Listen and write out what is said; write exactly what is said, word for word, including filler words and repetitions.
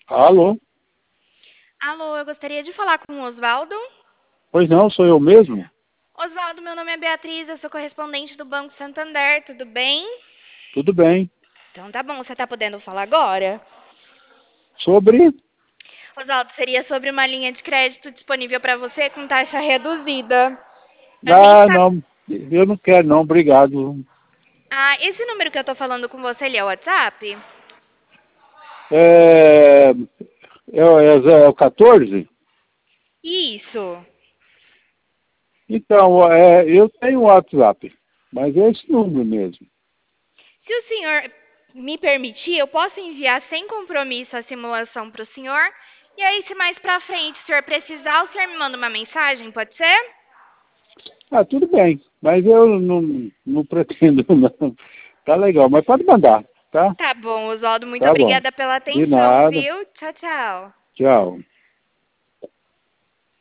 Alô? Alô, eu gostaria de falar com o Osvaldo. Pois não, sou eu mesmo? Osvaldo, meu nome é Beatriz, eu sou correspondente do Banco Santander, tudo bem? Tudo bem. Então tá bom, você tá podendo falar agora? Sobre? Osvaldo, seria sobre uma linha de crédito disponível para você com taxa reduzida. A gente Ah, tá... não, eu não quero não, obrigado. Ah, esse número que eu tô falando com você, ele é o WhatsApp? É, é, é, é o quatorze? Isso. Então, é, eu tenho o WhatsApp, mas é esse número mesmo. Se o senhor me permitir, eu posso enviar sem compromisso a simulação para o senhor. E aí, se mais pra frente o senhor precisar, o senhor me manda uma mensagem, pode ser? Ah, tudo bem, mas eu não, não pretendo não. Tá legal, mas pode mandar, tá? Tá bom, Oswaldo, muito Tá bom. obrigada pela De atenção, nada. viu? Tchau, tchau. Tchau.